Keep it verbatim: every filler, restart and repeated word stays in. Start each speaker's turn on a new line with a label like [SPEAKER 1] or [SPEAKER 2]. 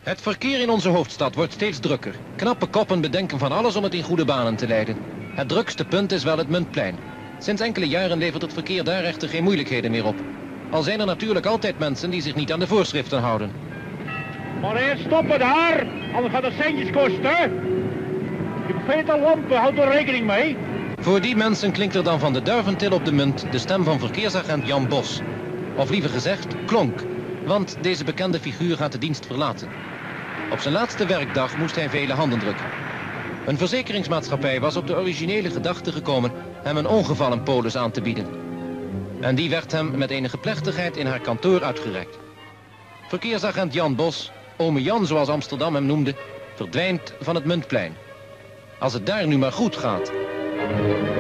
[SPEAKER 1] Het verkeer in onze hoofdstad wordt steeds drukker. Knappe koppen bedenken van alles om het in goede banen te leiden. Het drukste punt is wel het Muntplein. Sinds enkele jaren levert het verkeer daar echter geen moeilijkheden meer op. Al zijn er natuurlijk altijd mensen die zich niet aan de voorschriften houden.
[SPEAKER 2] Maar eerst stoppen daar, anders gaat het centjes kosten. Je hebt veel lampen, houd er rekening mee.
[SPEAKER 1] Voor die mensen klinkt er dan van de Duiventil op de Munt de stem van verkeersagent Jan Bos. Of liever gezegd, klonk. Want deze bekende figuur gaat de dienst verlaten. Op zijn laatste werkdag moest hij vele handen drukken. Een verzekeringsmaatschappij was op de originele gedachte gekomen hem een ongevallenpolis aan te bieden. En die werd hem met enige plechtigheid in haar kantoor uitgereikt. Verkeersagent Jan Bos, ome Jan zoals Amsterdam hem noemde, verdwijnt van het Muntplein. Als het daar nu maar goed gaat.